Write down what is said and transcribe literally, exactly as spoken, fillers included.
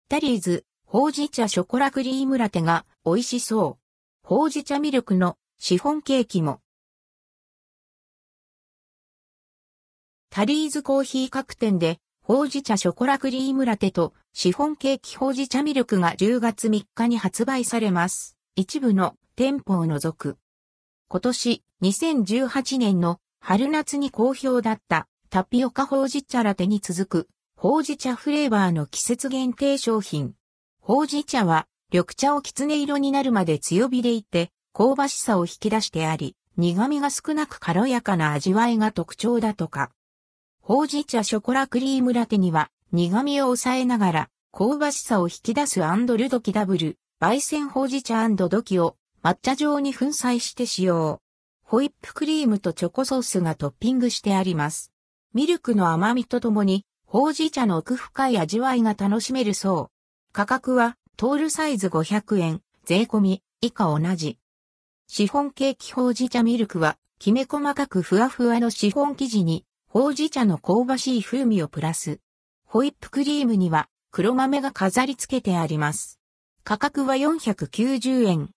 タリーズ、ほうじ茶ショコラクリームラテが美味しそう。ほうじ茶ミルクのシフォンケーキも。タリーズコーヒー各店で、ほうじ茶ショコラクリームラテとシフォンケーキほうじ茶ミルクがじゅうがつみっかに発売されます。一部の店舗を除く。今年、にせんじゅうはちねんの春夏に好評だったタピオカほうじ茶ラテに続く、ほうじ茶フレーバーの季節限定商品。ほうじ茶は緑茶をきつね色になるまで強火でいて、香ばしさを引き出してあり、苦味が少なく軽やかな味わいが特徴だとか。ほうじ茶ショコラクリームラテには苦味を抑えながら香ばしさを引き出すルドキダブル、焙煎ほうじ茶ドキを抹茶状に粉砕して使用。ホイップクリームとチョコソースがトッピングしてあります。ミルクの甘みとともにほうじ茶の奥深い味わいが楽しめるそう。価格はトールサイズごひゃくえん、税込み以下同じ。シフォンケーキほうじ茶ミルクはきめ細かくふわふわのシフォン生地にほうじ茶の香ばしい風味をプラス。ホイップクリームには黒豆が飾り付けてあります。価格はよんひゃくきゅうじゅうえん、